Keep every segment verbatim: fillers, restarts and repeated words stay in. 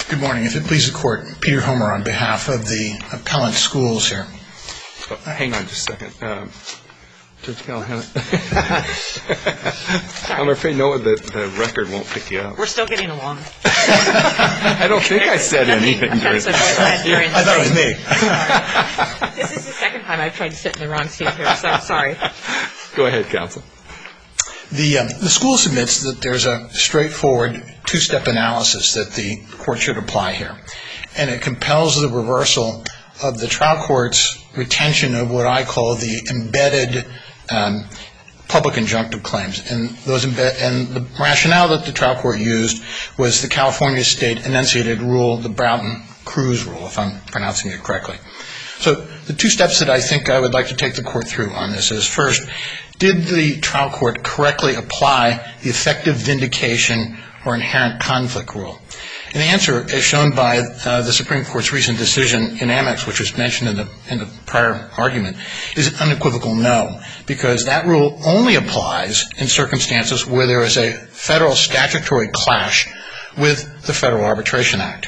Good morning. If it pleases the Court, Peter Homer on behalf of the appellant schools here. Oh, hang on just a second. Um, Judge Callahan. I'm afraid no, the, the record won't pick you up. We're still getting along. I don't think I said anything. I thought it was me. Sorry. This is the second time I've tried to sit in the wrong seat here, so I'm sorry. Go ahead, counsel. The, um, the school submits that there's a straightforward two-step analysis that the court should apply here. And it compels the reversal of the trial court's retention of what I call the embedded um, public injunctive claims. And those embed- and the rationale that the trial court used was the California state enunciated rule, the Broughton-Cruz rule, if I'm pronouncing it correctly. So the two steps that I think I would like to take the court through on this is, first, did the trial court correctly apply the effective vindication or inherent conflict rule? And the answer, as shown by uh, the Supreme Court's recent decision in Amex, which was mentioned in the, in the prior argument, is an unequivocal no, because that rule only applies in circumstances where there is a federal statutory clash with the Federal Arbitration Act.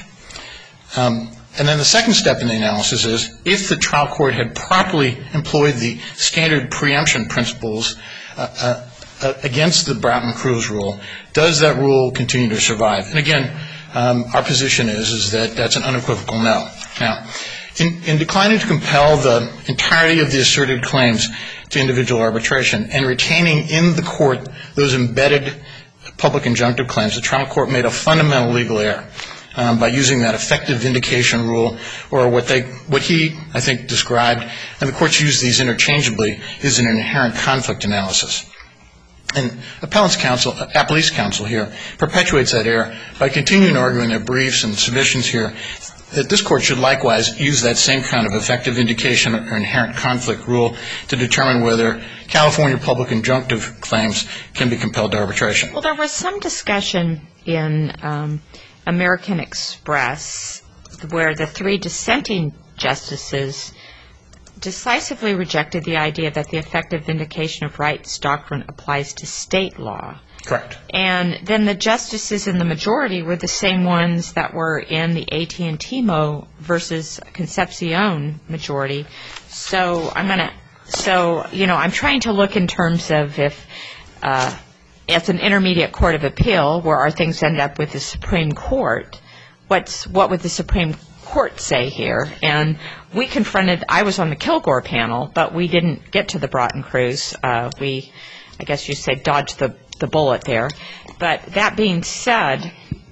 Um, And then the second step in the analysis is, if the trial court had properly employed the standard preemption principles uh, uh, against the Broughton-Cruz rule, does that rule continue to survive? And again, um, our position is, is that that's an unequivocal no. Now, in, in declining to compel the entirety of the asserted claims to individual arbitration and retaining in the court those embedded public injunctive claims, the trial court made a fundamental legal error. Um, by using that effective vindication rule, or what they, what he, I think, described, and the courts use these interchangeably, is an inherent conflict analysis. And appellant's counsel, appellee's counsel here, perpetuates that error by continuing to argue in their briefs and submissions here that this court should likewise use that same kind of effective vindication or inherent conflict rule to determine whether California public injunctive claims can be compelled to arbitration. Well, there was some discussion in um, American Express where the three dissenting justices decisively rejected the idea that the effective vindication of rights doctrine applies to state law. Correct. And then the justices in the majority were the same ones that were in the A T and T Mo versus Concepcion majority. So I'm going to, so, you know, I'm trying to look in terms of if, uh, it's an intermediate court of appeal where our things end up with the Supreme Court. What's what would the Supreme Court say here? And we confronted, I was on the Kilgore panel, but we didn't get to the Broughton-Cruz. Uh, we, I guess you say, dodged the, the bullet there. But that being said,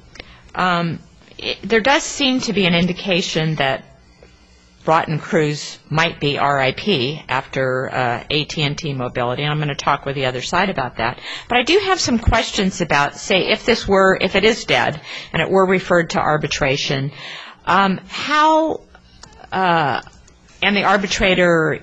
um, it, there does seem to be an indication that Broughton-Cruz might be R I P after uh, A T and T Mobility, and I'm going to talk with the other side about that. But I do have some questions about, say, if this were, if it is dead and it were referred to arbitration, um, how, uh, and the arbitrator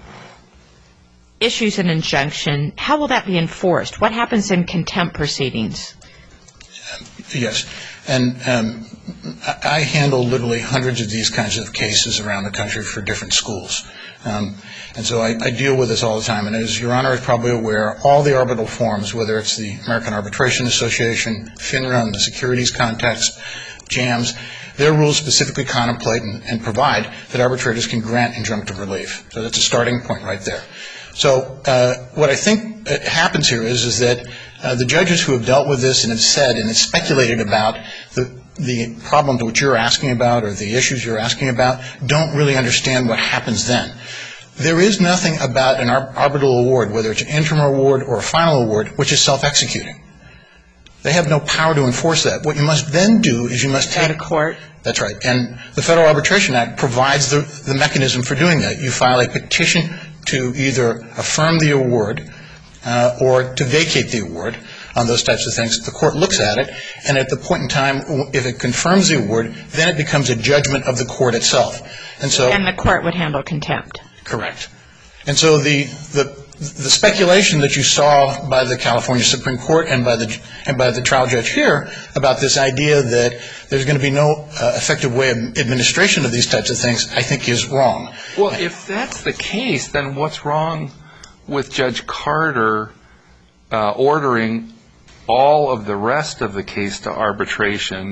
issues an injunction, how will that be enforced? What happens in contempt proceedings? Yes. And um, I handle literally hundreds of these kinds of cases around the country for different schools. Um, and so I, I deal with this all the time. And as Your Honor is probably aware, all the arbitral forms, whether it's the American Arbitration Association, FINRA in the securities context, JAMS, their rules specifically contemplate and, and provide that arbitrators can grant injunctive relief. So that's a starting point right there. So uh, what I think happens here is, is that uh, the judges who have dealt with this and have said and have speculated about the, the problems which you're asking about or the issues you're asking about don't really understand what happens then. There is nothing about an ar- arbitral award, whether it's an interim award or a final award, which is self-executing. They have no power to enforce that. What you must then do is you must take a court. That's right. And the Federal Arbitration Act provides the, the mechanism for doing that. You file a petition to either affirm the award uh, or to vacate the award on those types of things. The court looks at it, and at the point in time, if it confirms the award, then it becomes a judgment of the court itself. And so, and the court would handle contempt. Correct. And so the the the speculation that you saw by the California Supreme Court and by the and by the trial judge here about this idea that there's going to be no uh, effective way of administration of these types of things, I think is wrong. Well, if that's the case, then what's wrong with Judge Carter uh, ordering all of the rest of the case to arbitration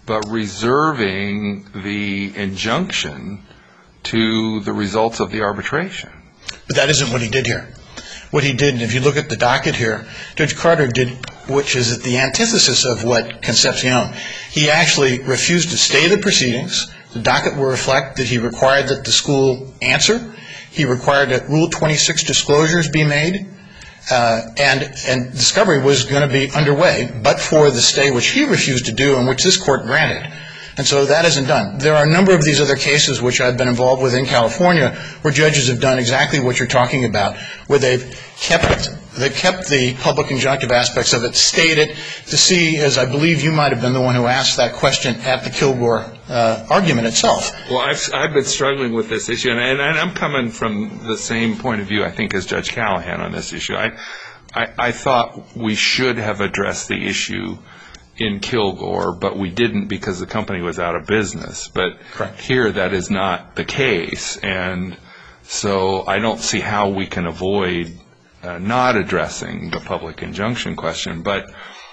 but reserving the injunction to the results of the arbitration. But that isn't what he did here. What he did, and if you look at the docket here, Judge Carter did, which is the antithesis of what Concepcion. He actually refused to stay the proceedings. The docket will reflect that he required that the school answer. He required that Rule twenty-six disclosures be made. Uh, and, and discovery was going to be underway, but for the stay which he refused to do and which this court granted. And so that isn't done. There are a number of these other cases which I've been involved with in California where judges have done exactly what you're talking about, where they've kept they've kept the public injunctive aspects of it, stayed it, to see, as I believe you might have been the one who asked that question at the Kilgore uh, argument itself. Well, I've, I've been struggling with this issue, and, and I'm coming from the same point of view, I think, as Judge Callahan on this issue. I, I, I thought we should have addressed the issue in Kilgore, but we didn't because the company was out of business. But Correct. Here that is not the case, and so I don't see how we can avoid uh, not addressing the public injunction question. But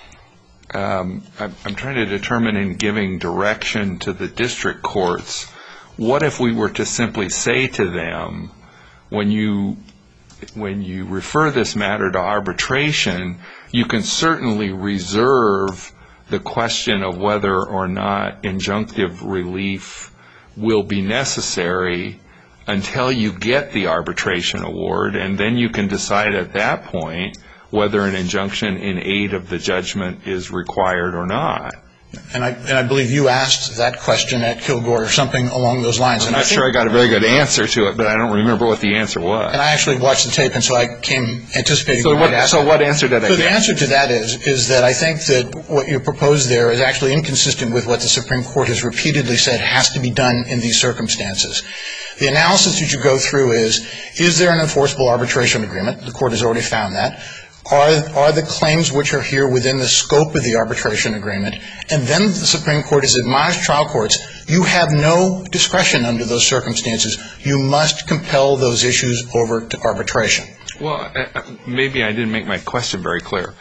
um, I'm, I'm trying to determine in giving direction to the district courts, what if we were to simply say to them, when you when you refer this matter to arbitration, you can certainly reserve the question of whether or not injunctive relief will be necessary until you get the arbitration award, and then you can decide at that point whether an injunction in aid of the judgment is required or not. And I, and I believe you asked that question at Kilgore or something along those lines. I'm and not I think, sure I got a very good answer to it, but I don't remember what the answer was. And I actually watched the tape, and so I came anticipating So you might what, ask so that. what answer did I So get? the answer to that is, is that I think that what you proposed there is actually inconsistent with what the Supreme Court has repeatedly said has to be done in these circumstances. The analysis that you go through is, is there an enforceable arbitration agreement? The Court has already found that. Are, are the claims which are here within the scope of the arbitration agreement? And then the Supreme Court has admonished trial courts, you have no discretion under those circumstances. You must compel those issues over to arbitration. Well, uh, maybe I didn't make my question very clear.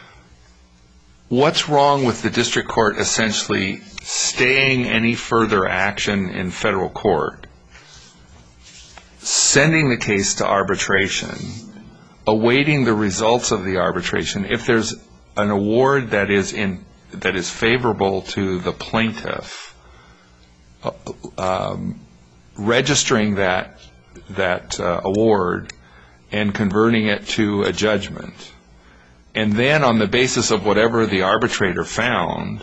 What's wrong with the district court essentially staying any further action in federal court, sending the case to arbitration, awaiting the results of the arbitration? If there's an award that is in that is favorable to the plaintiff, uh, um, registering that that uh, award and converting it to a judgment, and then on the basis of whatever the arbitrator found,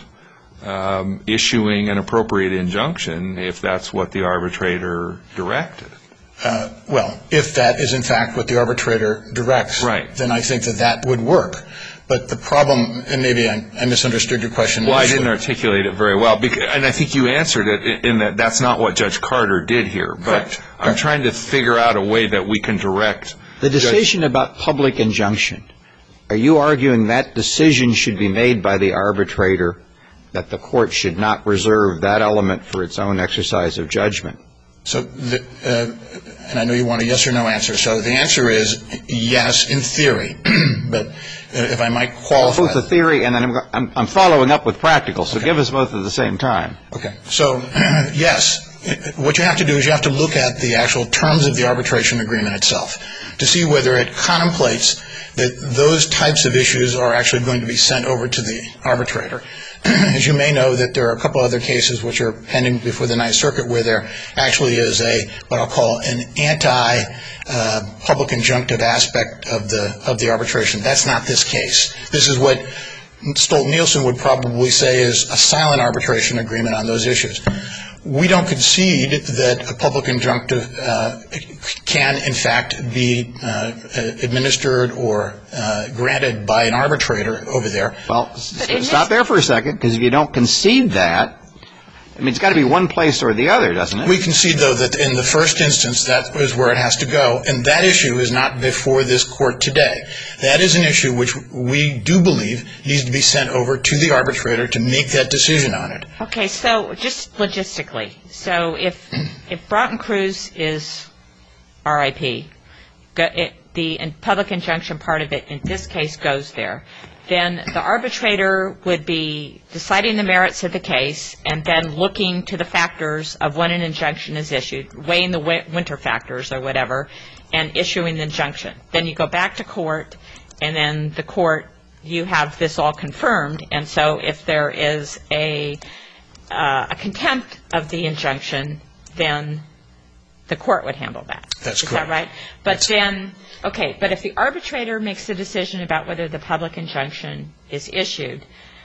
um, issuing an appropriate injunction if that's what the arbitrator directed. Uh, well, if that is in fact what the arbitrator directs, right, then I think that that would work. But the problem, and maybe I, I misunderstood your question. Well, initially. I didn't articulate it very well, because, and I think you answered it in that that's not what Judge Carter did here. But Correct. I'm Correct. trying to figure out a way that we can direct. The decision Judge- about public injunction, are you arguing that decision should be made by the arbitrator, that the court should not reserve that element for its own exercise of judgment? So, the, uh, and I know you want a yes or no answer. So the answer is yes, in theory. But uh, if I might qualify. Both the theory and then I'm, I'm, I'm following up with practical, so Okay. give us both at the same time. Okay. So, yes. What you have to do is you have to look at the actual terms of the arbitration agreement itself to see whether it contemplates that those types of issues are actually going to be sent over to the arbitrator. As you may know, that there are a couple other cases which are pending before the Ninth Circuit where there actually is a, what I'll call an anti-public uh, injunctive aspect of the of the arbitration. That's not this case. This is what Stolt-Nielsen would probably say is a silent arbitration agreement on those issues. We don't concede that a public injunctive uh, can, in fact, be uh, administered or uh, granted by an arbitrator over there. Well, s- stop there for a second, because if you don't concede that, I mean, it's got to be one place or the other, doesn't it? We concede, though, that in the first instance, that is where it has to go, and that issue is not before this court today. That is an issue which we do believe needs to be sent over to the arbitrator to make that decision on it. Okay, so just logistically, so if if Broughton Cruz is R I P, go, it, the in public injunction part of it in this case goes there, then the arbitrator would be deciding the merits of the case and then looking to the factors of when an injunction is issued, weighing the wi- winter factors or whatever, and issuing the injunction. Then you go back to court, and then the court, you have this all confirmed, and so if there is a, uh, a contempt of the injunction, then the court would handle that. That's Is correct. that right? But then, okay, but if the arbitrator makes the decision about whether the public injunction is issued,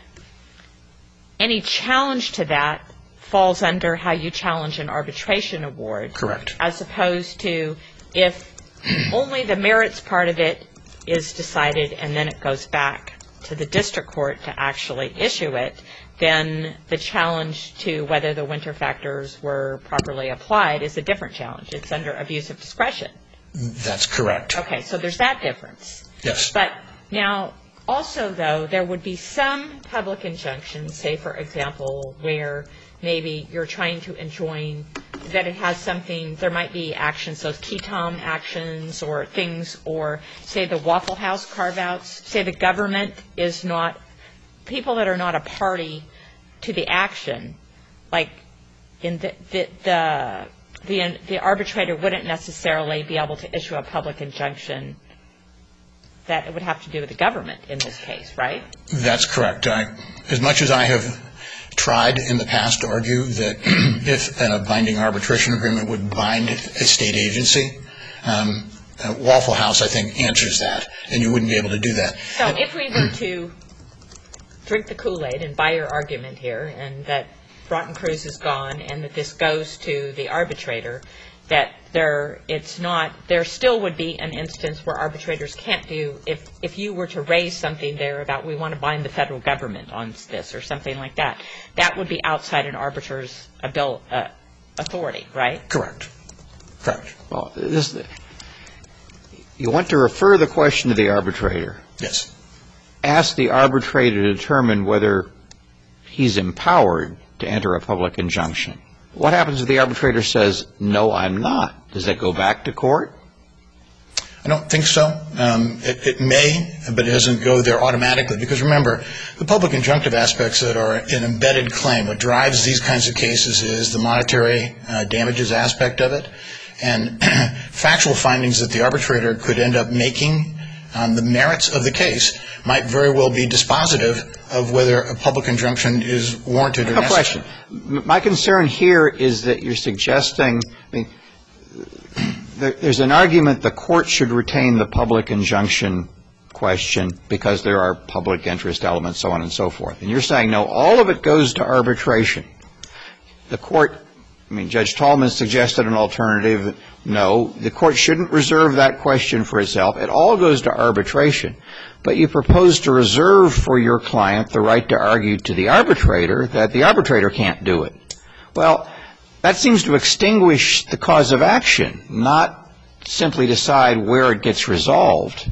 any challenge to that falls under how you challenge an arbitration award. Correct. As opposed to if only the merits part of it is decided and then it goes back to the district court to actually issue it, then the challenge to whether the winter factors were properly applied is a different challenge. It's under abuse of discretion. That's correct. Okay, so there's that difference. Yes. But now, also, though, there would be some public injunctions, say, for example, where maybe you're trying to enjoin that it has something, there might be actions, those Ketom actions or things, or say the Waffle House carve-outs, say the government is not, people that are not a party to the action, like in the, the, the, the, the arbitrator wouldn't necessarily be able to issue a public injunction that it would have to do with the government in this case, right? That's correct. I, as much as I have tried in the past to argue that if a binding arbitration agreement would bind a state agency, um, uh, Waffle House, I think, answers that, and you wouldn't be able to do that. So if we were to drink the Kool-Aid and buy your argument here, and that Broughton Cruz is gone, and that this goes to the arbitrator, that there, it's not, there still would be an instance where arbitrators can't do, if, if you were to raise something there about we want to bind the federal government on this or something like that, that would be outside an arbitrator's abil, uh, authority, right? Correct. Correct. Well, this, you want to refer the question to the arbitrator. Yes. Ask the arbitrator to determine whether he's empowered to enter a public injunction. What happens if the arbitrator says, no, I'm not? Does that go back to court? I don't think so. Um, it, it may, but it doesn't go there automatically. Because remember, the public injunctive aspects that are an embedded claim, what drives these kinds of cases is the monetary uh, damages aspect of it. And factual findings that the arbitrator could end up making on the merits of the case might very well be dispositive of whether a public injunction is warranted or No necessary. question. My concern here is that you're suggesting, I mean, there, there's an argument the court should retain the public injunction question because there are public interest elements, so on and so forth. And you're saying, no, all of it goes to arbitration. The court, I mean, Judge Tallman suggested an alternative. No, the court shouldn't reserve that question for itself. It all goes to arbitration. But you propose to reserve for your client the right to argue to the arbitrator that the arbitrator can't do it. Well, that seems to extinguish the cause of action, not simply decide where it gets resolved.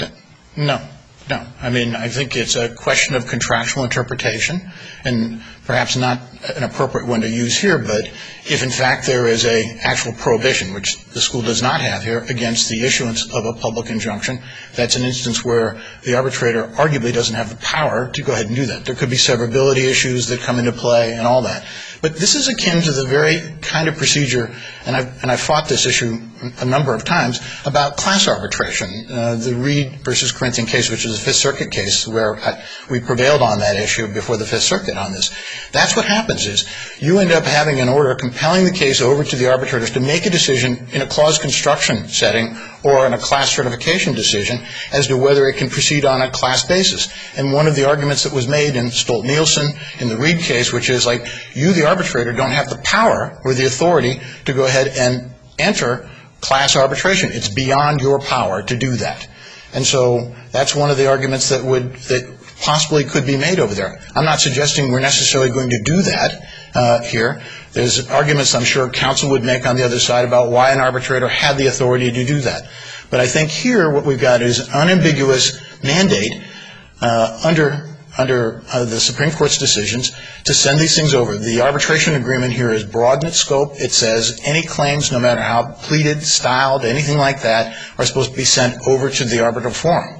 No, no. I mean, I think it's a question of contractual interpretation, and perhaps not an appropriate one to use here, but if in fact there is a actual prohibition, which the school does not have here, against the issuance of a public injunction, that's an instance where the arbitrator arguably doesn't have the power to go ahead and do that. There could be severability issues that come into play and all that. But this is akin to the very kind of procedure, and I've, and I've fought this issue a number of times, about class arbitration. Uh, the Reed versus Corinthian case, which is a Fifth Circuit case, where I, we prevailed on that issue before the Fifth Circuit on this. That's what happens is you end up having an order compelling the case over to the arbitrators to make a decision in a clause construction setting or in a class certification decision as to whether it can proceed on a class basis. And one of the arguments that was made in Stolt-Nielsen in the Reed case, which is like, you, the arbitrator, don't have the power or the authority to go ahead and enter class arbitration. It's beyond your power to do that. And so that's one of the arguments that would, that possibly could be made over there. I'm not suggesting we're necessarily going to do that uh, here. There's arguments I'm sure counsel would make on the other side about why an arbitrator had the authority to do that. But I think here what we've got is an unambiguous mandate uh, under under uh, the Supreme Court's decisions to send these things over. The arbitration agreement here is broad in its scope. It says any claims, no matter how pleaded, styled, anything like that, are supposed to be sent over to the arbitral forum.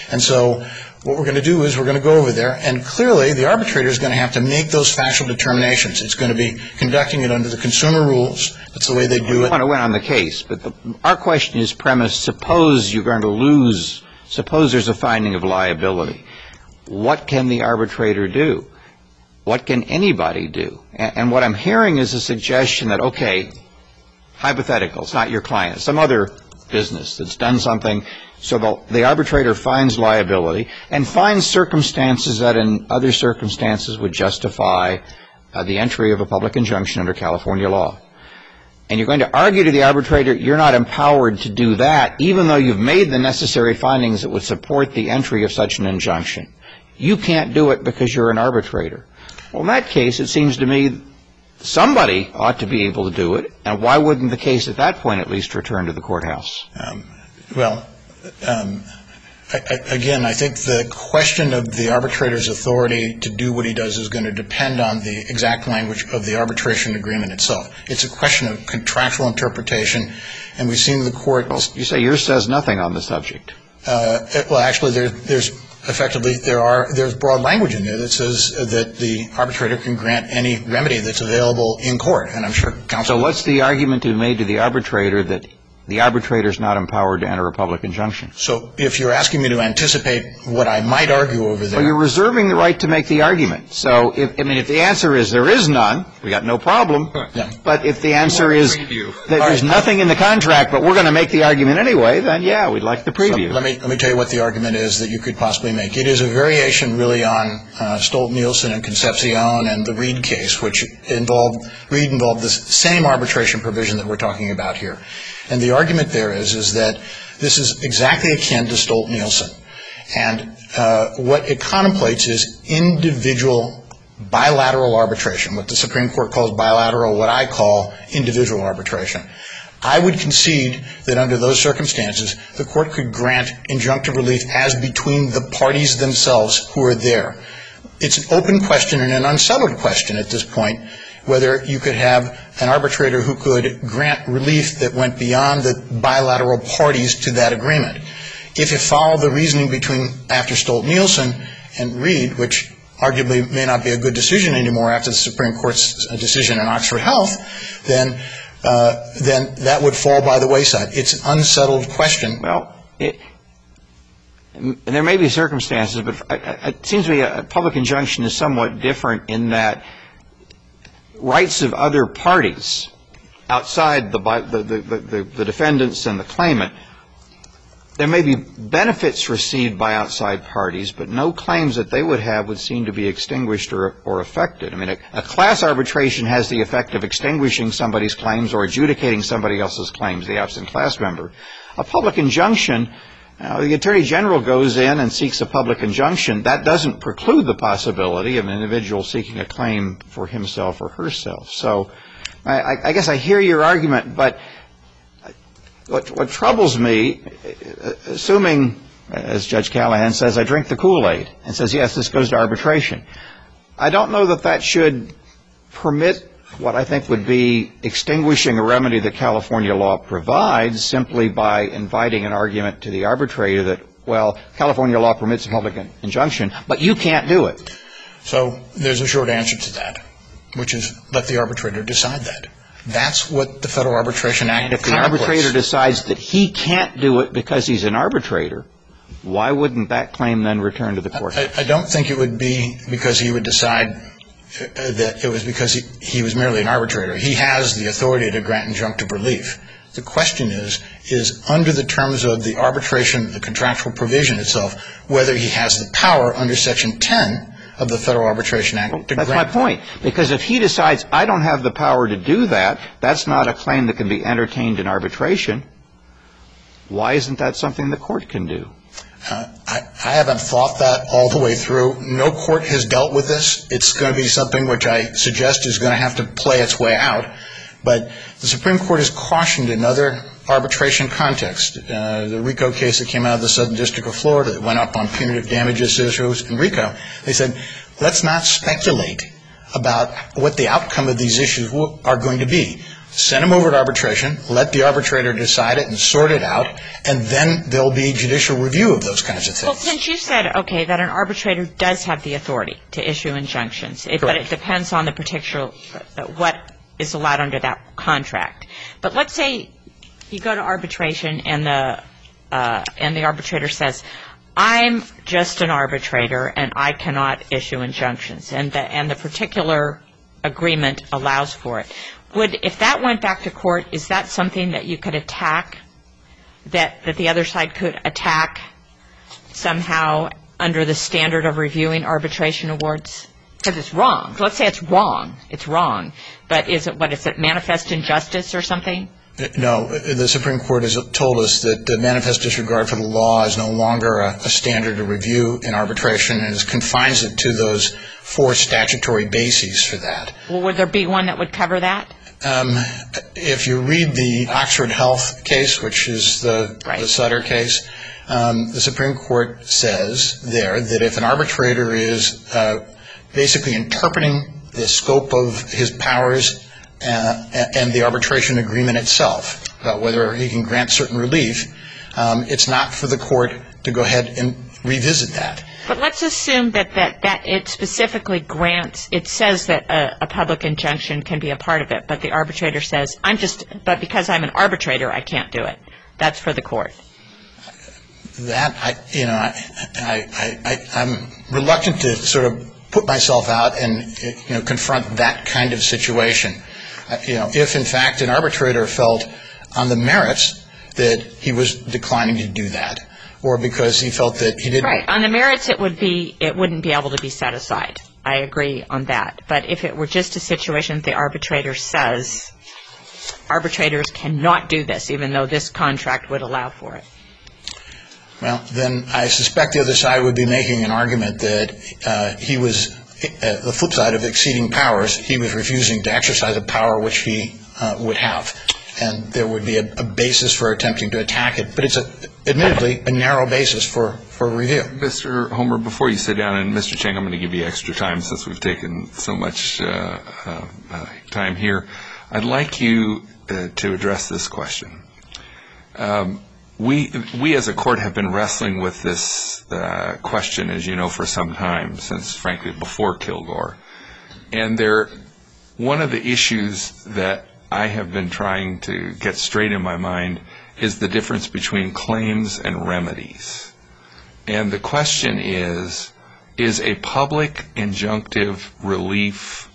And so what we're going to do is we're going to go over there, and clearly the arbitrator is going to have to make those factual determinations. It's going to be conducting it under the consumer rules. That's the way they do well, it. I want to win on the case, but the, our question is premised, suppose you're going to lose, suppose there's a finding of liability. What can the arbitrator do? What can anybody do? And, and what I'm hearing is a suggestion that, okay, hypothetical, it's not your client, some other business that's done something, so the, the arbitrator finds liability and finds circumstances that in other circumstances would justify uh, the entry of a public injunction under California law. And you're going to argue to the arbitrator, you're not empowered to do that, even though you've made the necessary findings that would support the entry of such an injunction. You can't do it because you're an arbitrator. Well, in that case, it seems to me somebody ought to be able to do it, and why wouldn't the case at that point at least return to the courthouse? Um, well, um, I, I, again, I think the question of the arbitrator's authority to do what he does is going to depend on the exact language of the arbitration agreement itself. It's a question of contractual interpretation, and we've seen the court... Well, you say yours says nothing on the subject. Uh, well, actually, there, there's effectively, there are, there's broad language in there that says that the arbitrator can grant any remedy that's available in court, and I'm sure counsel... So what's the argument to be made to the arbitrator that the arbitrator is not empowered to enter a public injunction? So if you're asking me to anticipate what I might argue over there... Well, you're reserving the right to make the argument. So, if, I mean, if the answer is there is none, we got no problem. Yeah. But if the answer is that there's nothing in the contract, but we're going to make the argument anyway, then, yeah, we'd like the preview. So let me let me tell you what the argument is that you could possibly make. It is a variation really on uh, Stolt-Nielsen and Concepcion and the Reed case, which involved, Reed involved the same arbitration provision that we're talking about here. And the argument there is, is that this is exactly akin to Stolt-Nielsen. And uh, what it contemplates is individual bilateral arbitration, what the Supreme Court calls bilateral, what I call individual arbitration. I would concede that under those circumstances, the court could grant injunctive relief as between the parties themselves who are there. It's an open question and an unsettled question at this point, whether you could have an arbitrator who could grant relief that went beyond the bilateral parties to that agreement. If you follow the reasoning between after Stolt-Nielsen and Reed, which arguably may not be a good decision anymore after the Supreme Court's decision in Oxford Health, then uh, then that would fall by the wayside. It's an unsettled question. Well, it, there may be circumstances, but it seems to me a public injunction is somewhat different in that rights of other parties outside the, the, the, the, the defendants and the claimant, there may be benefits received by outside parties, but no claims that they would have would seem to be extinguished or, or affected. I mean, a, a class arbitration has the effect of extinguishing somebody's claims or adjudicating somebody else's claims, the absent class member. A public injunction, uh, the Attorney General goes in and seeks a public injunction. That doesn't preclude the possibility of an individual seeking a claim for himself or herself. So I, I guess I hear your argument, but What, what troubles me, assuming, as Judge Callahan says, I drink the Kool-Aid and says, yes, this goes to arbitration, I don't know that that should permit what I think would be extinguishing a remedy that California law provides simply by inviting an argument to the arbitrator that, well, California law permits a public injunction, but you can't do it. So there's a short answer to that, which is let the arbitrator decide that. That's what the Federal Arbitration Act contemplates. If the arbitrator decides that he can't do it because he's an arbitrator, why wouldn't that claim then return to the court? I, I don't think it would be because he would decide that it was because he, he was merely an arbitrator. He has the authority to grant injunctive relief. The question is, is under the terms of the arbitration, the contractual provision itself, whether he has the power under Section ten of the Federal Arbitration Act well, to that's grant. my point. Because if he decides, I don't have the power to do that, that's not a claim that can be entertained in arbitration, why isn't that something the court can do? Uh, I, I haven't thought that all the way through. No court has dealt with this. It's going to be something which I suggest is going to have to play its way out. But the Supreme Court has cautioned in other arbitration contexts. Uh, the RICO case that came out of the Southern District of Florida that went up on punitive damages issues in RICO, they said, let's not speculate about what the outcome of these issues are going to be. send them over to arbitration, let the arbitrator decide it and sort it out, and then there'll be judicial review of those kinds of things. Well, since you said, okay, that an arbitrator does have the authority to issue injunctions, it, but it depends on the particular, uh, what is allowed under that contract. But let's say you go to arbitration and the, uh, and the arbitrator says, I'm just an arbitrator and I cannot issue injunctions, and the, and the particular agreement allows for it. Would, if that went back to court, is that something that you could attack, that, that the other side could attack somehow under the standard of reviewing arbitration awards? Because it's wrong. Let's say it's wrong. It's wrong. But is it, what is it, manifest injustice or something? No. The Supreme Court has told us that the manifest disregard for the law is no longer a, a standard of review in arbitration, and it confines it to those four statutory bases for that. Well, would there be one that would cover that? Um, if you read the Oxford Health case, which is the, right. the Sutter case, um, the Supreme Court says there that if an arbitrator is uh, basically interpreting the scope of his powers uh, and the arbitration agreement itself, about whether he can grant certain relief, um, it's not for the court to go ahead and revisit that. But let's assume that, that, that it specifically grants, it says that a, a public injunction can be a part of it, but the arbitrator says, I'm just, but because I'm an arbitrator, I can't do it. That's for the court. That, I, you know, I, I, I, I'm reluctant to sort of put myself out and, you know, confront that kind of situation. Uh, you know, if in fact an arbitrator felt on the merits that he was declining to do that, or because he felt that he didn't. Right. On the merits, it would be, it wouldn't be able to be set aside. I agree on that. But if it were just a situation that the arbitrator says, arbitrators cannot do this, even though this contract would allow for it. Well, then I suspect the other side would be making an argument that uh, he was, uh, the flip side of exceeding powers, he was refusing to exercise a power which he uh, would have. And there would be a, a basis for attempting to attack it. But it's, a, admittedly, a narrow basis for, for review. Mister Homer, before you sit down, and Mister Cheng, I'm going to give you extra time since we've taken so much uh, uh, uh, time here. I'd like you uh, to address this question. Um, we, we as a court have been wrestling with this uh, question, as you know, for some time, since, frankly, before Kilgore. And there, one of the issues that I have been trying to get straight in my mind is the difference between claims and remedies. And the question is, is a public injunctive relief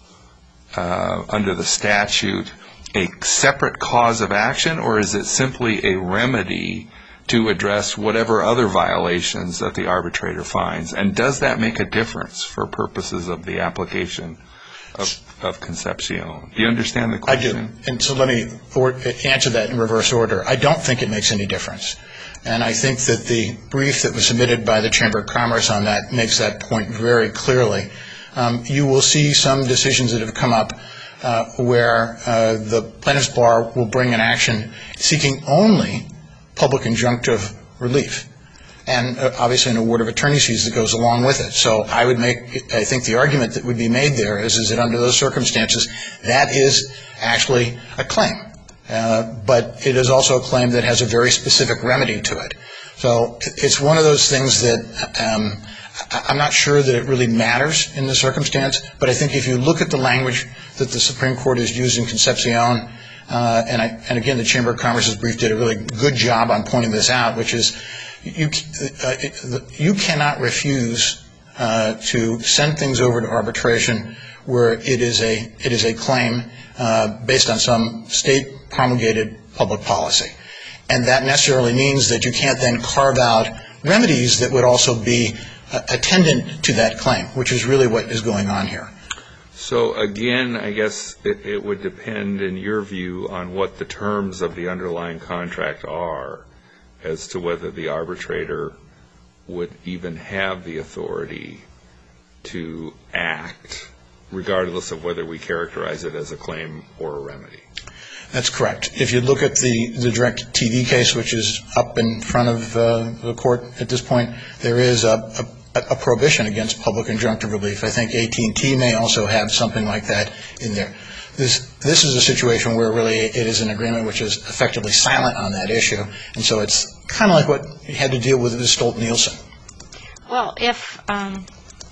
uh, under the statute a separate cause of action, or is it simply a remedy to address whatever other violations that the arbitrator finds? And does that make a difference for purposes of the application of of Concepcion? Do you understand the question? I do. And so let me or, answer that in reverse order. I don't think it makes any difference. And I think that the brief that was submitted by the Chamber of Commerce on that makes that point very clearly. Um, you will see some decisions that have come up uh, where uh, the plaintiff's bar will bring an action seeking only public injunctive relief, and uh, obviously an award of attorney's fees that goes along with it. So I would make, I think the argument that would be made there is, is that under those circumstances, that is actually a claim. Uh, but it is also a claim that has a very specific remedy to it. So it's one of those things that um, I'm not sure that it really matters in the circumstance, but I think if you look at the language that the Supreme Court has used in Concepcion, uh, and, I, and again, the Chamber of Commerce's brief did a really good job on pointing this out, which is You, uh, you cannot refuse uh, to send things over to arbitration where it is a it is a claim uh, based on some state promulgated public policy, and that necessarily means that you can't then carve out remedies that would also be uh, attendant to that claim, which is really what is going on here. So again, I guess it, it would depend, in your view, on what the terms of the underlying contract are, as to whether the arbitrator would even have the authority to act, regardless of whether we characterize it as a claim or a remedy. That's correct. If you look at the, the DirecTV case, which is up in front of uh, the court at this point, there is a, a a, a prohibition against public injunctive relief. I think A T and T may also have something like that in there. This this is a situation where really it is an agreement which is effectively silent on that issue, and so it's kind of like what you had to deal with with Stolt-Nielsen. Well, if um,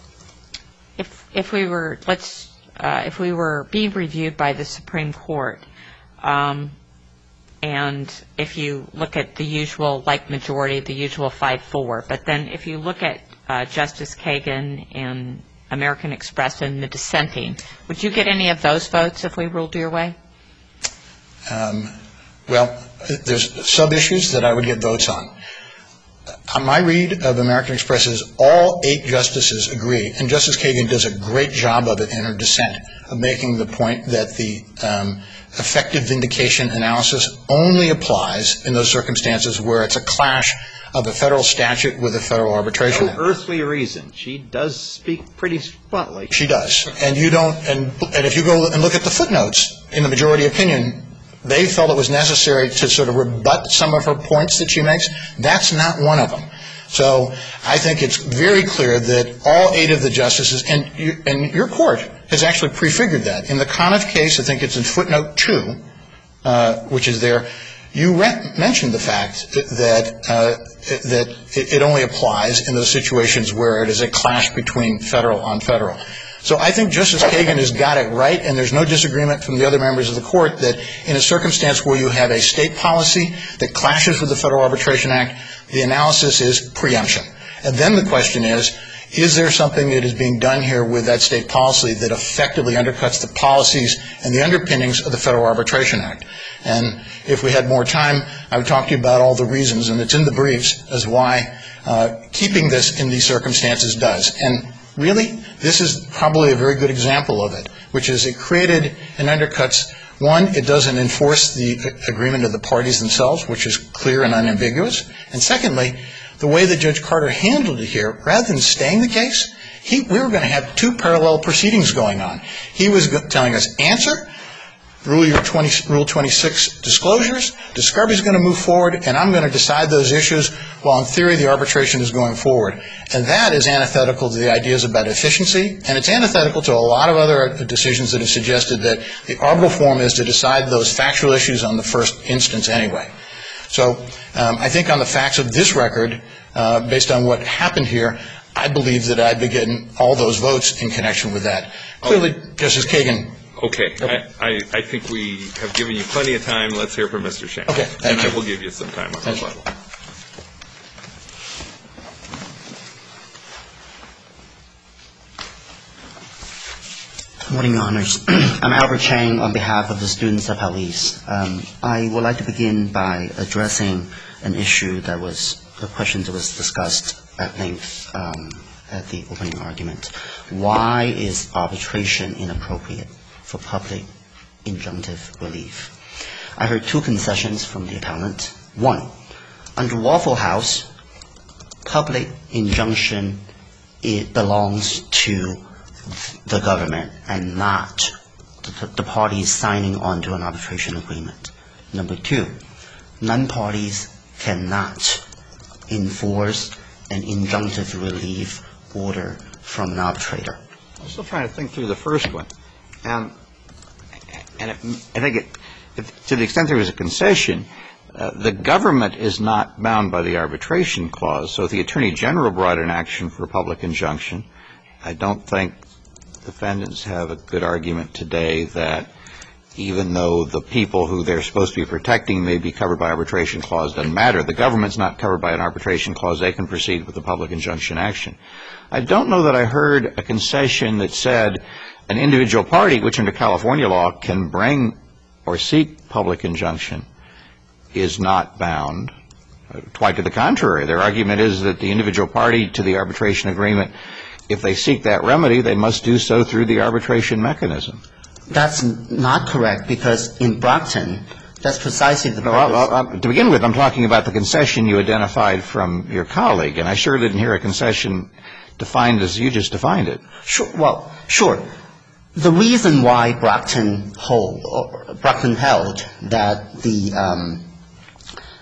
if if we were let's uh, if we were being reviewed by the Supreme Court, um, and if you look at the usual like majority, the usual five four, but then if you look at uh, Justice Kagan and American Express and the dissenting, would you get any of those votes if we ruled your way? Um, well, there's sub-issues that I would get votes on. On my read of American Express is all eight justices agree, and Justice Kagan does a great job of it in her dissent, of making the point that the um, effective vindication analysis only applies in those circumstances where it's a clash of a federal statute with a federal arbitration No act. earthly reason. She does speak pretty bluntly. She does. And you don't, and, and if you go and look at the footnotes in the majority opinion, they felt it was necessary to sort of rebut some of her points that she makes. That's not one of them. So I think it's very clear that all eight of the justices, and, you, and your court has actually prefigured that. In the Conniff case, I think it's in footnote two, uh, which is there, you re- mentioned the fact that uh, that it, it only applies in those situations where it is a clash between federal on federal. So I think Justice Kagan has got it right, and there's no disagreement from the other members of the court that in a circumstance where you have a state policy that clashes with the Federal Arbitration Act, the analysis is preemption. And then the question is, is there something that is being done here with that state policy that effectively undercuts the policies and the underpinnings of the Federal Arbitration Act? And if we had more time, I would talk to you about all the reasons, and it's in the briefs, as why uh, keeping this in these circumstances does. And really, this is probably a very good example of it, which is it created and undercuts, one, it doesn't enforce the agreement of the parties themselves, which is clear and unambiguous. And secondly, the way that Judge Carter handled it here, rather than staying the case, he, we were going to have two parallel proceedings going on. He was telling us, answer, rule your twenty, Rule twenty-six disclosures, discovery is going to move forward, and I'm going to decide those issues while in theory the arbitration is going forward. And that is antithetical to the ideas about efficiency, and it's antithetical to a lot of other decisions that have suggested that the arbitral form is to decide those factual issues on the first instance anyway. So um, I think on the facts of this record, uh, based on what happened here, I believe that I'd be getting all those votes in connection with that. Clearly, oh. Justice Kagan. Okay. I, I, I think we have given you plenty of time. Let's hear from Mister Shannon. Okay. Thank and you. I will give you some time on this level. Good morning, Your Honors. I'm Albert Chang on behalf of the students of police. Um, I would like to begin by addressing an issue that was, a question that was discussed at length um, at the opening argument. Why is arbitration inappropriate for public injunctive relief? I heard two concessions from the appellant. One, under Waffle House, public injunction, it belongs to the government and not the, the parties signing on to an arbitration agreement. Number two, non-parties cannot enforce an injunctive relief order from an arbitrator. I'm still trying to think through the first one. Um, and it, I think it, if, to the extent there was a concession, uh, the government is not bound by the arbitration clause. So if the Attorney General brought an action for public injunction, I don't think defendants have a good argument today that even though the people who they're supposed to be protecting may be covered by arbitration clause, doesn't matter. The government's not covered by an arbitration clause. They can proceed with the public injunction action. I don't know that I heard a concession that said an individual party, which under California law can bring or seek public injunction, is not bound. Quite to the contrary. Their argument is that the individual party to the arbitration agreement, if they seek that remedy, they must do so through the arbitration mechanism. That's not correct, because in Brockton, that's precisely the purpose. No, I'll, I'll, to begin with, I'm talking about the concession you identified from your colleague, and I sure didn't hear a concession defined as you just defined it. Sure. Well, sure. The reason why Brockton hold, or Brockton held that the um,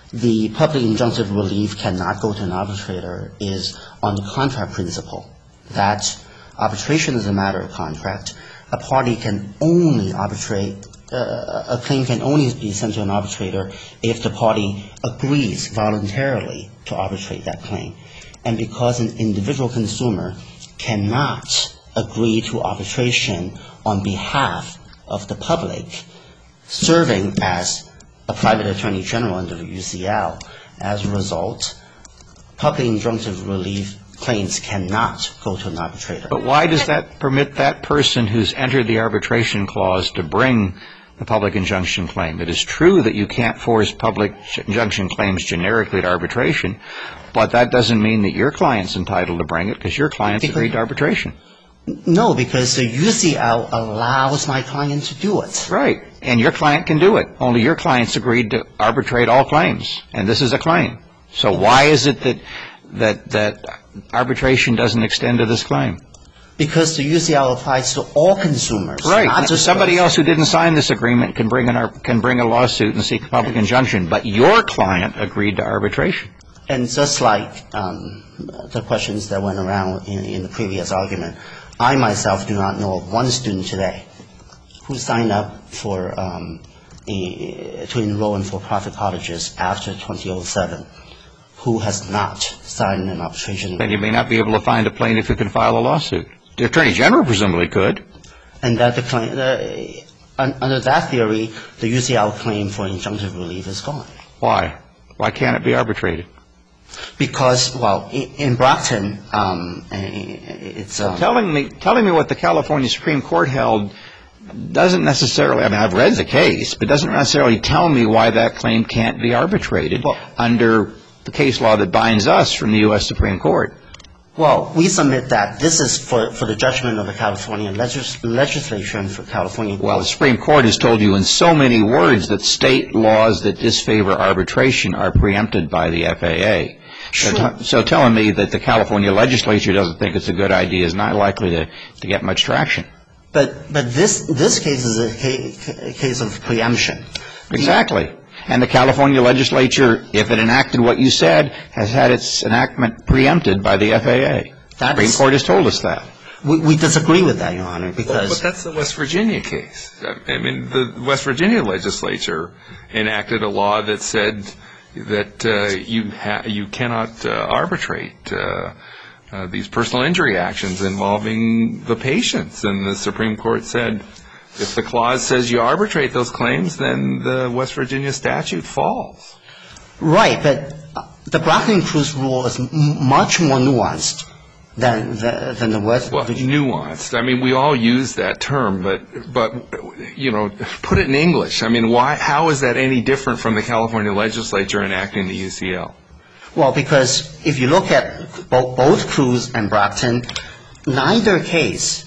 the public injunctive relief cannot go to an arbitrator is on the contract principle, that arbitration is a matter of contract. A party can only arbitrate, uh, a claim can only be sent to an arbitrator if the party agrees voluntarily to arbitrate that claim. And because an individual consumer cannot agree to arbitration on behalf of the public, serving as a private attorney general under the U C L, as a result, public injunctive relief claims cannot go to an arbitrator. But why does that permit that person who's entered the arbitration clause to bring the public injunction claim? It is true that you can't force public injunction claims generically to arbitration, but that doesn't mean that your client's entitled to bring it because your client's Because- agreed to arbitration. No, because the U C L allows my client to do it. Right. And your client can do it. Only your client's agreed to arbitrate all claims. And this is a claim. So why is it that that that arbitration doesn't extend to this claim? Because the U C L applies to all consumers. Right. Not So just somebody those. else who didn't sign this agreement can bring an ar- can bring a lawsuit and seek a public injunction, but your client agreed to arbitration. And just like um, the questions that went around in, in the previous argument, I myself do not know of one student today who signed up for um, a, to enroll in for-profit colleges after twenty oh seven who has not signed an arbitration Then agreement. you may not be able to find a plaintiff who can file a lawsuit. The Attorney General presumably could. And that the claim, uh, un, under that theory, the U C L claim for injunctive relief is gone. Why? Why can't it be arbitrated? Because, well, in, in Brockton, um, it's... Um, Telling me, telling me what the California Supreme Court held doesn't necessarily, I mean, I've read the case, but doesn't necessarily tell me why that claim can't be arbitrated Well- under the case law that binds us from the U S Supreme Court. Well, we submit that this is for, for the judgment of the California legis- legislature and for California Well, the courts. Supreme Court has told you in so many words that state laws that disfavor arbitration are preempted by the F A A. So, Sure. t- so telling me that the California legislature doesn't think it's a good idea is not likely to, to get much traction. But, but this, this case is a ca- ca- case of preemption. Exactly. And the California legislature, if it enacted what you said, has had its enactment preempted by the F A A. The That Supreme is- Court has told us that. We, we disagree with that, Your Honor, Well, because... but that's the West Virginia case. I mean, the West Virginia legislature enacted a law that said that uh, you ha- you cannot uh, arbitrate uh, uh, these personal injury actions involving the patients. And the Supreme Court said if the clause says you arbitrate those claims, then the West Virginia statute falls. Right, but uh, the Brockton Cruz rule is m- much more nuanced than the, than the West Well, Virginia. nuanced. I mean, we all use that term, but, but you know, put it in English. I mean, why? How is that any different from the California legislature enacting the U C L? Well, because if you look at both, both Cruz and Brockton, neither case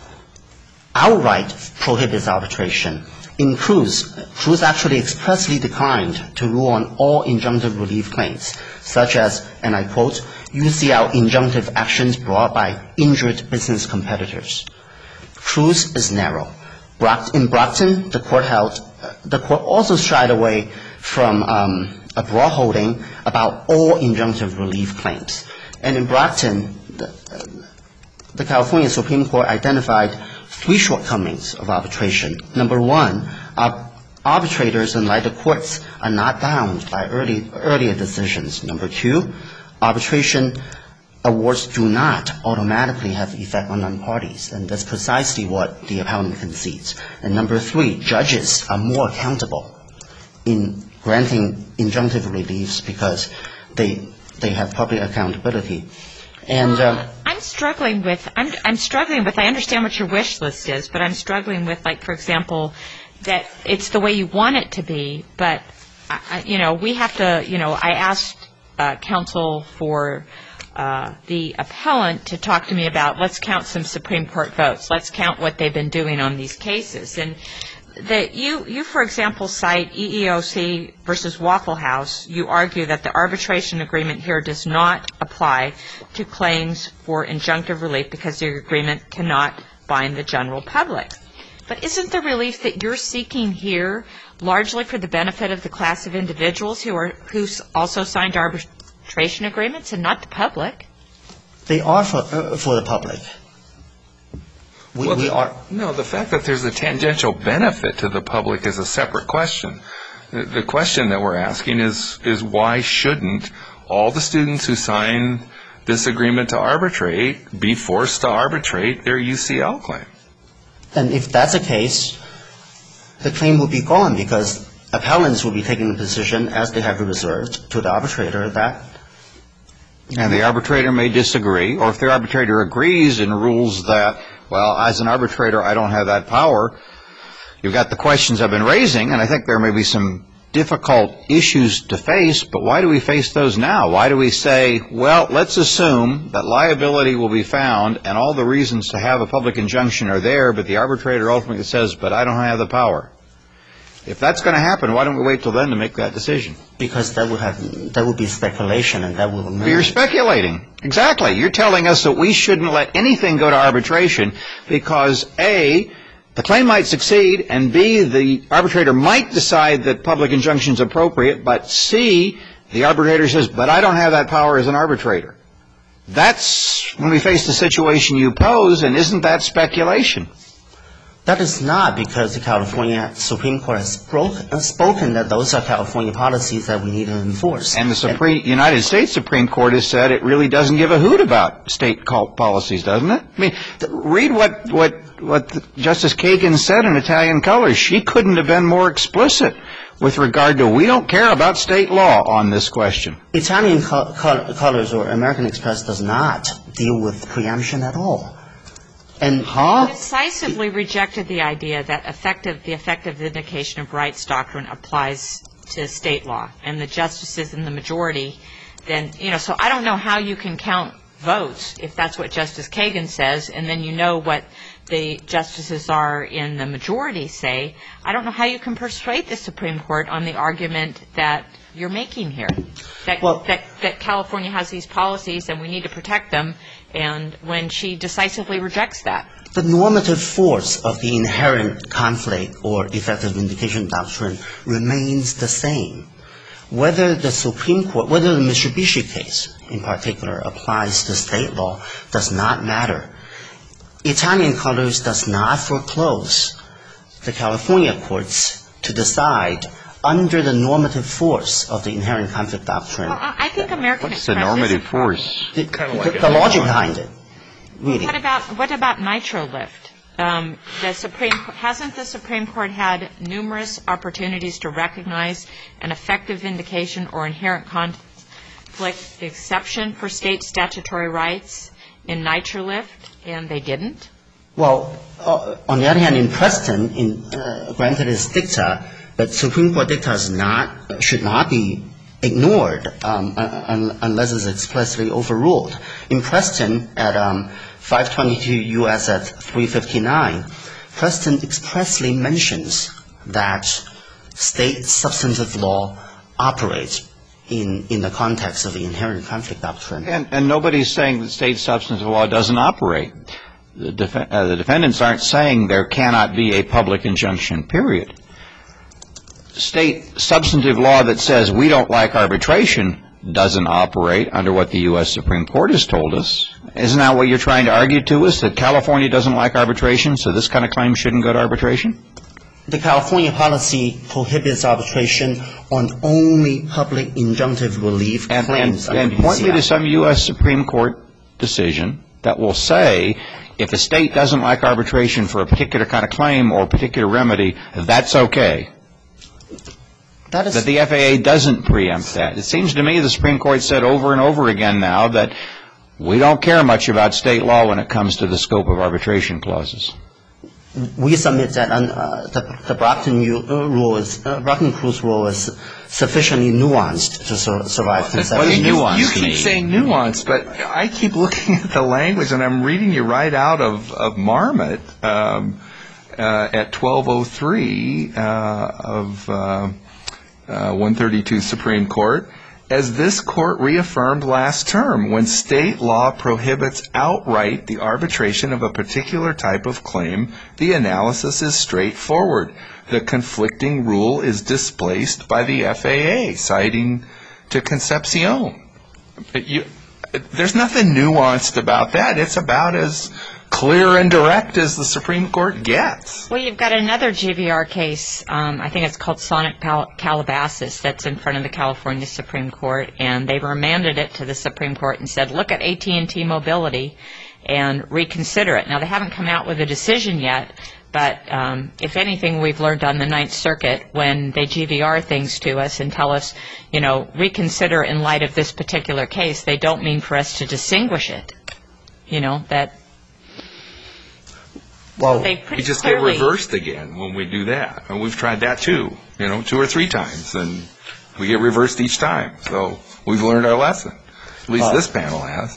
outright prohibits arbitration. In Cruz, Cruz actually expressly declined to rule on all injunctive relief claims, such as, and I quote, U C L injunctive actions brought by injured business competitors. Cruz is narrow. Brock, in Brockton, the court held, uh, the court also shied away from um, a broad holding about all injunctive relief claims. And in Brockton, the, uh, the California Supreme Court identified three shortcomings of arbitration. Number one, ar- arbitrators and like the courts are not bound by early, earlier decisions. Number two, arbitration awards do not automatically have effect on non-parties, and that's precisely what the appellant concedes. And number three, judges are more accountable in granting injunctive reliefs because they they have public accountability. And um, I'm struggling with, I'm, I'm struggling with, I understand what your wish list is, but I'm struggling with, like, for example, that it's the way you want it to be, but, I, I- you know, we have to, you know, I asked uh, counsel for uh, the appellant to talk to me about, let's count some Supreme Court votes, let's count what they've been doing on these cases. And that you, you, for example, cite E E O C versus Waffle House. You argue that the arbitration agreement here does not apply to claims for injunctive relief because the agreement cannot bind the general public. But isn't the relief that you're seeking here largely for the benefit of the class of individuals who are who also signed arbitration agreements and not the public? They are for, uh, for the public. We, well, we the, are. No, the fact that there's a tangential benefit to the public is a separate question. The, the question that we're asking is is why shouldn't all the students who sign this agreement to arbitrate be forced to arbitrate their U C L claim? And if that's the case, the claim will be gone because appellants will be taking the position, as they have reserved, to the arbitrator that. And the arbitrator may disagree, or if the arbitrator agrees and rules that, well, as an arbitrator, I don't have that power, you've got the questions I've been raising, and I think there may be some difficult issues to face, but why do we face those now? Why do we say, well, let's assume that liability will be found and all the reasons to have a public injunction are there, but the arbitrator ultimately says, but I don't have the power. If that's going to happen, why don't we wait till then to make that decision? Because that would have that would be speculation, and that will. But you're speculating. Exactly. You're telling us that we shouldn't let anything go to arbitration because A, the claim might succeed, and B, the arbitrator might decide that public injunction is appropriate, but C, the arbitrator says, but I don't have that power as an arbitrator. That's when we face the situation you pose, and isn't that speculation? That is not, because the California Supreme Court has broke, uh, spoken that those are California policies that we need to enforce. And the Supreme, United States Supreme Court has said it really doesn't give a hoot about state policies, doesn't it? I mean, th- read what, what, what Justice Kagan said in Italian Colors. She couldn't have been more explicit with regard to we don't care about state law on this question. Italian co- co- Colors or American Express does not deal with preemption at all. And Huh? Decisively rejected the idea that effective, the effective vindication of rights doctrine applies to state law, and the justices in the majority then, you know, so I don't know how you can count votes if that's what Justice Kagan says, and then you know what the justices are in the majority say. I don't know how you can persuade the Supreme Court on the argument that you're making here, that, well, that, that California has these policies and we need to protect them, and when she decisively rejects that. The normative force of the inherent conflict or effective vindication doctrine remains the same. Whether the Supreme Court, whether the Mitsubishi case in particular applies to state law does not matter. Italian Colors does not foreclose the California courts to decide under the normative force of the inherent conflict doctrine. Well, I think American What's the Express normative is a problem. force? The, Kinda like the, a- the logic behind it, really. What about what about NitroLift? Um, the Supreme hasn't the Supreme Court had numerous opportunities to recognize an effective vindication or inherent conflict exception for state statutory rights in NitroLift, and they didn't? Well, uh, on the other hand, in Preston, in, uh, granted it's dicta, but Supreme Court dicta is not, should not be ignored um, un- unless it's explicitly overruled. In Preston, at um, five twenty-two U S at three fifty-nine, Preston expressly mentions that state substantive law operates in, in the context of the inherent conflict doctrine. And, and nobody's saying that state substantive law doesn't operate. The, def- uh, the defendants aren't saying there cannot be a public injunction, period. State substantive law that says we don't like arbitration doesn't operate under what the U S Supreme Court has told us. Isn't that what you're trying to argue to us, that California doesn't like arbitration, so this kind of claim shouldn't go to arbitration? The California policy prohibits arbitration on only public injunctive relief And, and, claims. under and the point me U C I. to some U S Supreme Court decision that will say if a state doesn't like arbitration for a particular kind of claim or a particular remedy, that's okay. That is, That the F A A doesn't preempt that. It seems to me the Supreme Court said over and over again now that we don't care much about state law when it comes to the scope of arbitration clauses. we submit that uh, the, the Brockton U, uh, rule is, uh, Brockton-Cruz rule is sufficiently nuanced to sur- survive What is conception. You, nuance you keep mean? saying nuance, but I keep looking at the language, and I'm reading you right out of, of Marmot um, uh, at twelve oh three uh, of uh, uh, one thirty-two Supreme Court. as this court reaffirmed last term, when state law prohibits outright the arbitration of a particular type of claim, the analysis is straightforward. The conflicting rule is displaced by the F A A, citing to Concepcion. You, there's nothing nuanced about that. It's about as clear and direct as the Supreme Court gets. Well, you've got another G V R case, um, I think it's called Sonic Cal- Calabasas, that's in front of the California Supreme Court, and they remanded it to the Supreme Court and said, look at A T and T Mobility and reconsider it. Now, they haven't come out with a decision yet, but um, if anything, we've learned on the Ninth Circuit when they G V R things to us and tell us, you know, reconsider in light of this particular case, they don't mean for us to distinguish it. You know, that Well, they pretty We just clearly, get reversed again when we do that. And we've tried that too, you know, two or three times. And we get reversed each time. So we've learned our lesson. At least Uh, this panel has.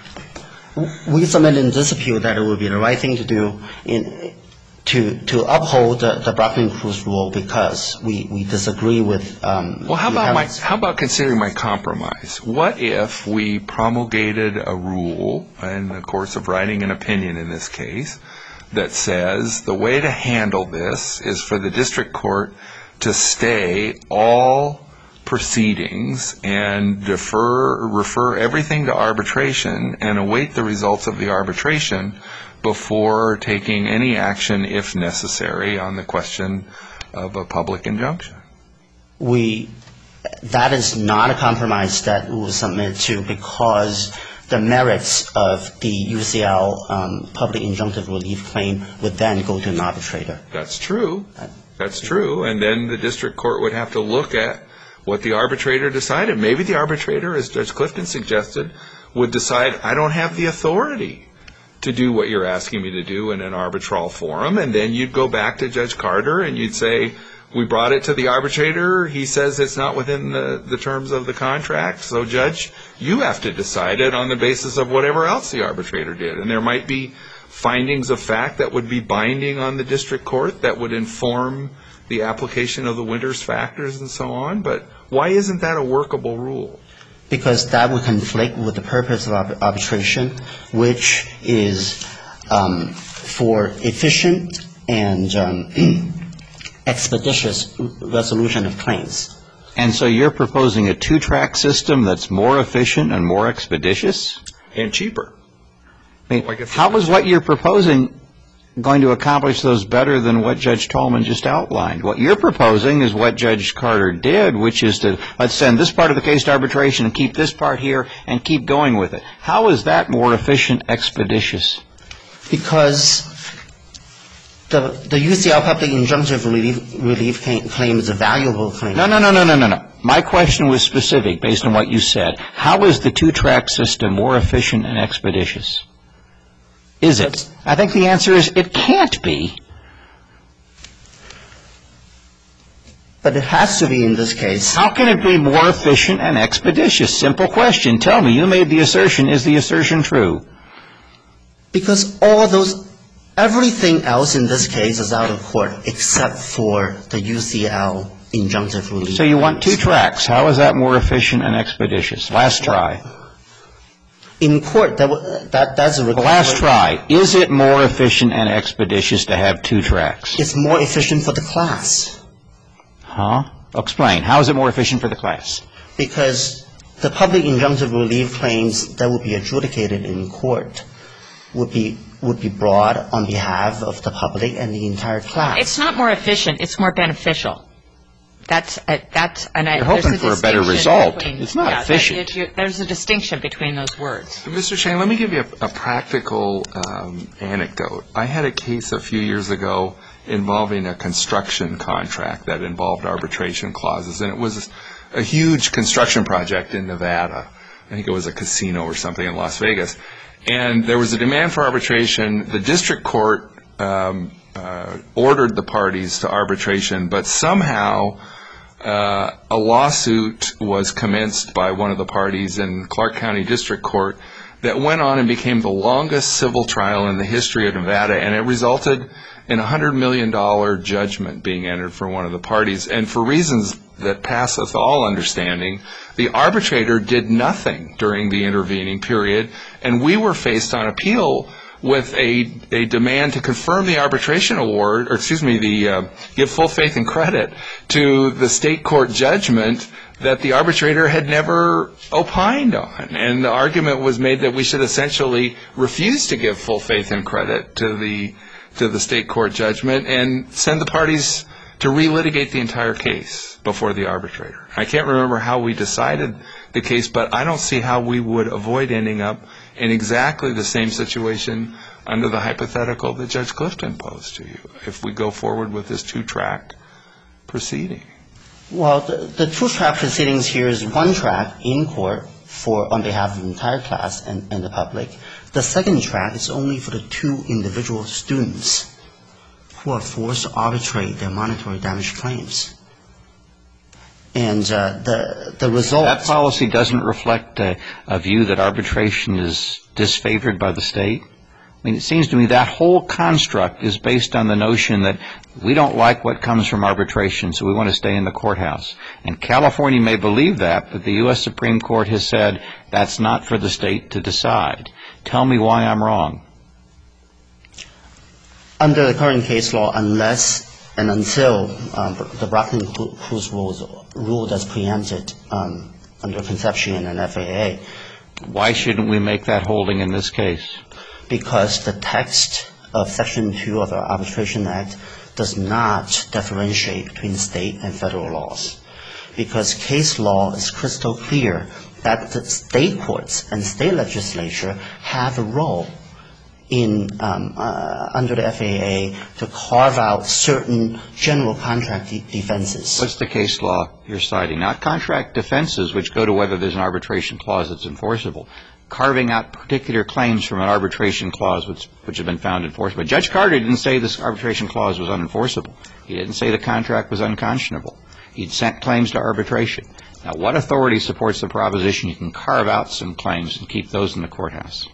we submit in this appeal that it would be the right thing to do in to to uphold the, the Brockman Cruz rule because we, we disagree with. Um, Well, how with about my, Helen's- how about considering my compromise? What if we promulgated a rule in the course of writing an opinion in this case that says the way to handle this is for the district court to stay all proceedings and defer, refer everything to arbitration and await the results of the arbitration before taking any action, if necessary, on the question of a public injunction? We, that is not a compromise that we will submit to because the merits of the U C L um, public injunctive relief claim would then go to an arbitrator. That's true. That's true. And then the district court would have to look at what the arbitrator decided. Maybe the arbitrator, as Judge Clifton suggested, would decide, I don't have the authority to do what you're asking me to do in an arbitral forum. And then you'd go back to Judge Carter and you'd say, we brought it to the arbitrator. He says it's not within the, the terms of the contract. So, Judge, you have to decide it on the basis of whatever else the arbitrator did. And there might be findings of fact that would be binding on the district court that would inform the application of the Winters factors and so on. But why isn't that a workable rule? Because that would conflict with the purpose of arb- arbitration, which is um, for efficient and um, expeditious resolution of claims. And so you're proposing a two-track system that's more efficient and more expeditious? And cheaper. I mean, Well, I guess how it's- is what you're proposing going to accomplish those better than what Judge Tallman just outlined? What you're proposing is what Judge Carter did, which is to let's send this part of the case to arbitration and keep this part here and keep going with it. How is that more efficient, expeditious? Because the the U C L public injunctive relief, relief claim, claim is a valuable claim. No, no, no, no, no, no, no. My question was specific based on what you said. How is the two-track system more efficient and expeditious? Is it? I think the answer is it can't be. But it has to be in this case. How can it be more efficient and expeditious? Simple question. Tell me, you made the assertion. Is the assertion true? Because all those, everything else in this case is out of court except for the U C L injunctive relief. So you want two tracks. How is that more efficient and expeditious? Last try. In court, that, w- that that's a requirement. Last try. Is it more efficient and expeditious to have two tracks? It's more efficient for the class Huh? Explain. How is it more efficient for the class? because the public injunctive relief claims that would be adjudicated in court would be would be brought on behalf of the public and the entire class. it's not more efficient, it's more beneficial. That's, a- that's, and I- You're there's hoping for a better distinction result. between- It's not yeah, that- efficient. if you- There's a distinction between those words. Mister Shane, let me give you a, a practical um, anecdote. I had a case a few years ago involving a construction contract that involved arbitration clauses, and it was a huge construction project in Nevada. I think it was a casino or something in Las Vegas. And there was a demand for arbitration. The district court um, uh, ordered the parties to arbitration, but somehow uh, a lawsuit was commenced by one of the parties in Clark County District Court that went on and became the longest civil trial in the history of Nevada, and it resulted in a one hundred million dollars judgment being entered for one of the parties. And for reasons that passeth all understanding, the arbitrator did nothing during the intervening period, and we were faced on appeal with a, a demand to confirm the arbitration award, or excuse me, the uh, give full faith and credit to the state court judgment that the arbitrator had never opined on. And the argument was made that we should essentially refuse to give full faith and credit to the to the state court judgment and send the parties to relitigate the entire case before the arbitrator. I can't remember how we decided the case, but I don't see how we would avoid ending up in exactly the same situation under the hypothetical that Judge Clifton posed to you if we go forward with this two-track proceeding. Well, the, the two-track proceedings here is one track in court for on behalf of the entire class and, and the public. The second track is only for the two individual students who are forced to arbitrate their monetary damage claims. And uh, the the result... That policy doesn't reflect a, a view that arbitration is disfavored by the state? I mean, it seems to me that whole construct is based on the notion that we don't like what comes from arbitration, so we want to stay in the courthouse. And California may believe that, but the U S Supreme Court has said that's not for the state to decide. Tell me why I'm wrong. Under the current case law, unless and until um, the Brockton-Cruz rule that's preempted um, under Concepcion and F A A. Why shouldn't we make that holding in this case? Because the text of Section two of the Arbitration Act does not differentiate between state and federal laws. Because case law is crystal clear that the state courts and state legislature have a role in um, uh, under the F A A to carve out certain general contract de- defenses. What's the case law you're citing? Not contract defenses, which go to whether there's an arbitration clause that's enforceable. Carving out particular claims from an arbitration clause which, which have been found enforceable. Judge Carter didn't say this arbitration clause was unenforceable. He didn't say the contract was unconscionable. He'd sent claims to arbitration. Now, what authority supports the proposition you can carve out some claims and keep those in the courthouse?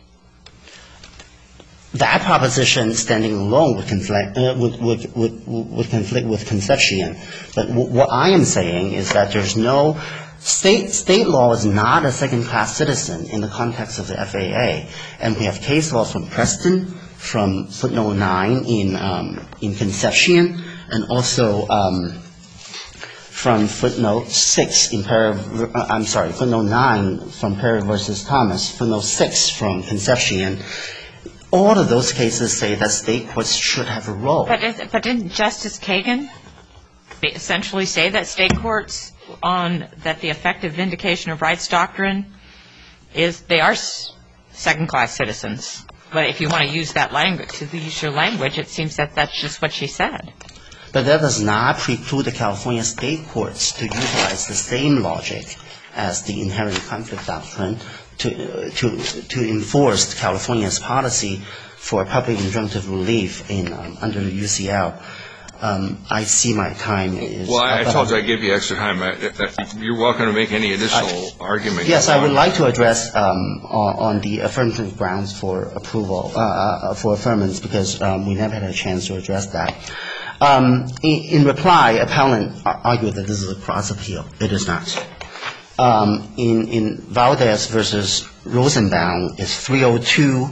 That proposition, standing alone, would conflict, uh, would, would, would, would conflict with Concepcion. But w- what I am saying is that there's no state state law is not a second-class citizen in the context of the F A A, and we have case laws from Preston, from footnote nine in um, in Concepcion, and also um, from footnote six in Perry. Uh, I'm sorry, footnote nine from Perry versus Thomas, footnote six from Concepcion. All of those cases say that state courts should have a role. But, is, but didn't Justice Kagan essentially say that state courts on that the effective vindication of rights doctrine is they are s- second-class citizens? But if you want to use that language, to use your language, it seems that that's just what she said. But that does not preclude the California state courts to utilize the same logic as the inherent conflict doctrine to to to enforce California's policy for public injunctive relief in um, under the U C L. Um, I see my time is Well, I, up, I told you I'd give you extra time. I, I, you're welcome to make any additional I, argument. Yes, I would like to address um, on, on the affirmative grounds for approval, uh, uh, for affirmance, because um, we never had a chance to address that. Um, in, in reply, appellant argued that this is a cross appeal. It is not. Um, in, in Valdez versus Rosenbaum, it's three oh two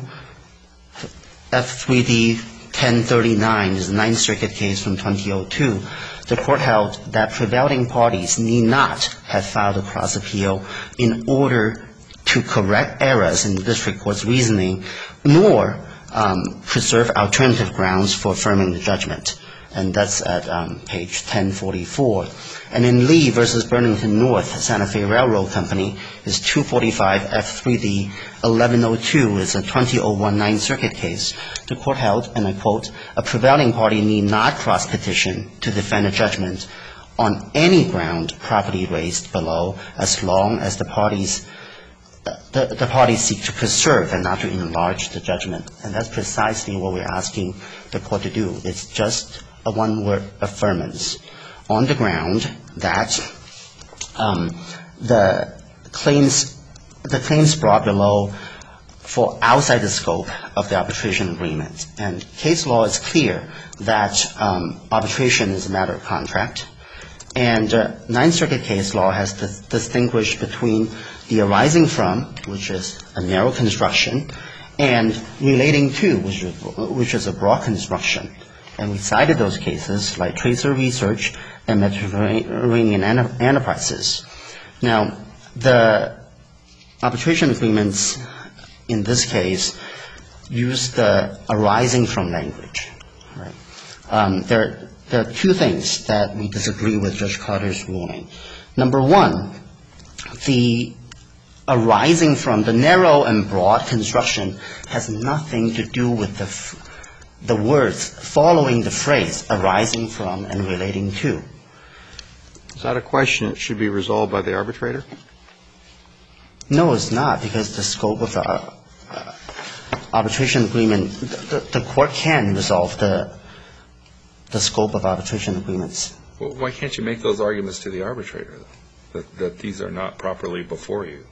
F three D ten thirty-nine, is a Ninth Circuit case from twenty oh two. The court held that prevailing parties need not have filed a cross appeal in order to correct errors in the district court's reasoning, nor um, preserve alternative grounds for affirming the judgment. And that's at um, page ten forty-four. And in Lee versus Burlington North, Santa Fe Railroad Company, is two forty-five F three D eleven oh two, is a twenty oh one Ninth Circuit case. The court held, and I quote, a prevailing party need not cross-petition to defend a judgment on any ground property raised below, as long as the parties the, the parties seek to preserve and not to enlarge the judgment. And that's precisely what we're asking the court to do. It's just a one-word affirmance on the ground that um, the claims the claims brought below fall outside the scope of the arbitration agreement. And case law is clear that um, arbitration is a matter of contract, And uh, Ninth Circuit case law has dis- distinguished between the arising from, which is a narrow construction, and relating to, which is, which is a broad construction. And we cited those cases like Tracer Research and Mediterranean Enter- Enterprises. Now, the arbitration agreements in this case use the arising from language. Right? Um, there, there are two things that we disagree with Judge Carter's ruling. Number one, the arising from, the narrow and broad construction has nothing to do with the, f- the words following the phrase arising from and relating to. Is that a question that should be resolved by the arbitrator? No, it's not, because the scope of the uh, uh, arbitration agreement, the, the court can resolve the the scope of arbitration agreements. Well, why can't you make those arguments to the arbitrator, though, that, that these are not properly before you?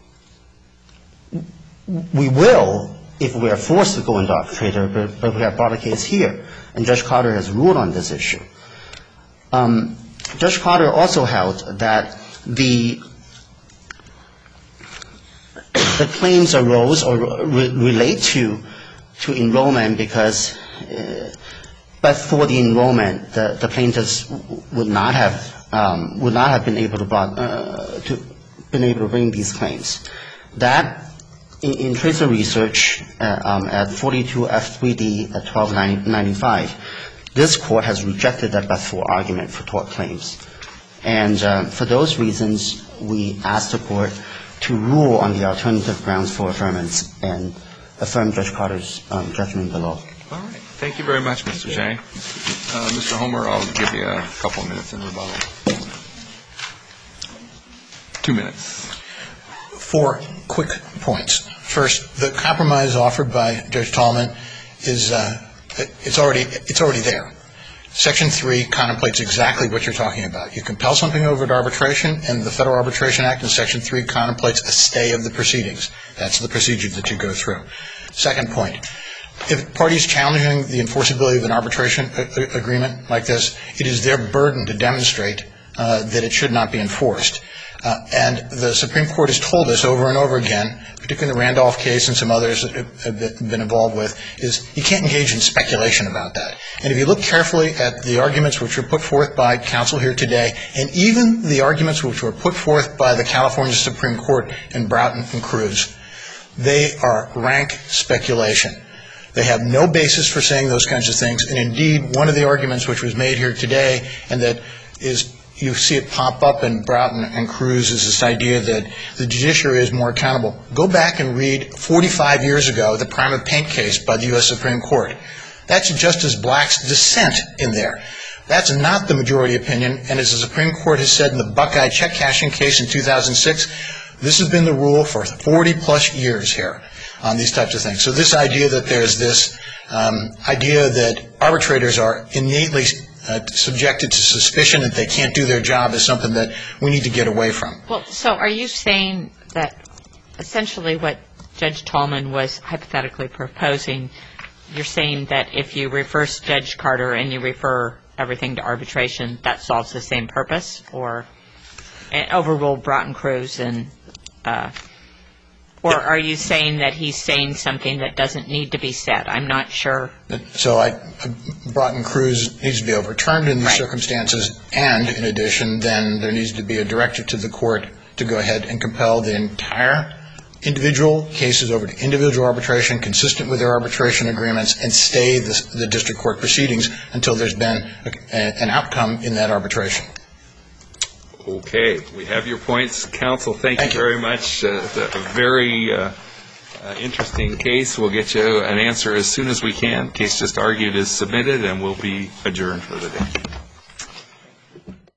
We will if we are forced to go into arbitrator, but, but we have brought a case here, and Judge Carter has ruled on this issue. Um, Judge Carter also held that the the claims arose or re- relate to to enrollment because, uh, but for the enrollment, the, the plaintiffs would not have um, would not have been able to brought, uh, to been able to bring these claims. That in, in Tracer Research uh, um, at forty-two F three D at twelve ninety-five, this court has rejected that but-for argument for tort claims, and uh, for those reasons, we asked the court to rule on the alternative grounds for affirmance and affirm Judge Carter's um, judgment below. All right. Thank you very much, Mister Zhang. Uh, Mister Homer, I'll give you a couple of minutes in rebuttal. Two minutes. Four quick points. First, the compromise offered by Judge Tallman is uh, it's already it's already there. Section three contemplates exactly what you're talking about. You compel something over to arbitration, and the Federal Arbitration Act in Section three contemplates a stay of the proceedings. That's the procedure that you go through. Second point, if parties challenging the enforceability of an arbitration a- agreement like this, it is their burden to demonstrate uh, that it should not be enforced. Uh, and the Supreme Court has told us over and over again, particularly in the Randolph case and some others that have been involved with, is you can't engage in speculation about that. And if you look carefully at the arguments which were put forth by counsel here today, and even the arguments which were put forth by the California Supreme Court in Broughton and Cruz, they are rank speculation. They have no basis for saying those kinds of things. And indeed, one of the arguments which was made here today, and that is you see it pop up in Broughton and Cruz, is this idea that the judiciary is more accountable. Go back and read forty-five years ago the Prima Paint case by the U S Supreme Court. That's Justice Black's dissent in there. That's not the majority opinion, and as the Supreme Court has said in the Buckeye check cashing case in two thousand six, this has been the rule for forty plus years here on these types of things. So this idea that there's this um, idea that arbitrators are innately Uh, subjected to suspicion that they can't do their job is something that we need to get away from. Well, so are you saying that essentially what Judge Tallman was hypothetically proposing, you're saying that if you reverse Judge Carter and you refer everything to arbitration, that solves the same purpose, or and overrule Broughton Cruz, and uh, or are you saying that he's saying something that doesn't need to be said? I'm not sure. So I, Broughton Cruz needs to be overturned in these Right. circumstances, and in addition, then there needs to be a directive to the court to go ahead and compel the entire individual cases over to individual arbitration consistent with their arbitration agreements and stay the, the district court proceedings until there's been a, a, an outcome in that arbitration. Okay, we have your points. Counsel, thank, Thank you you. very much. Uh, it's a very uh, uh, interesting case. We'll get you an answer as soon as we can. Case just argued is submitted and will be adjourned for the day.